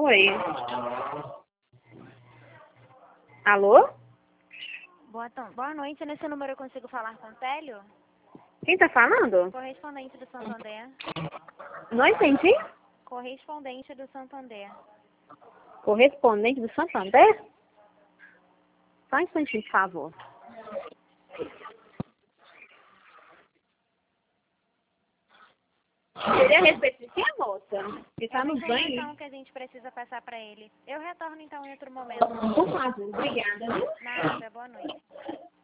Oi. Alô? Boa noite, nesse número eu consigo falar com o Télio? Quem tá falando? Correspondente do Santander. Não entendi. Correspondente do Santander. Correspondente do Santander? Só um instantinho, por favor. Seria a respeito de quê, moça? Que tá no banho? Então que a gente precisa passar para ele. Eu retorno então em outro momento. Por favor, obrigada. Nada, boa noite.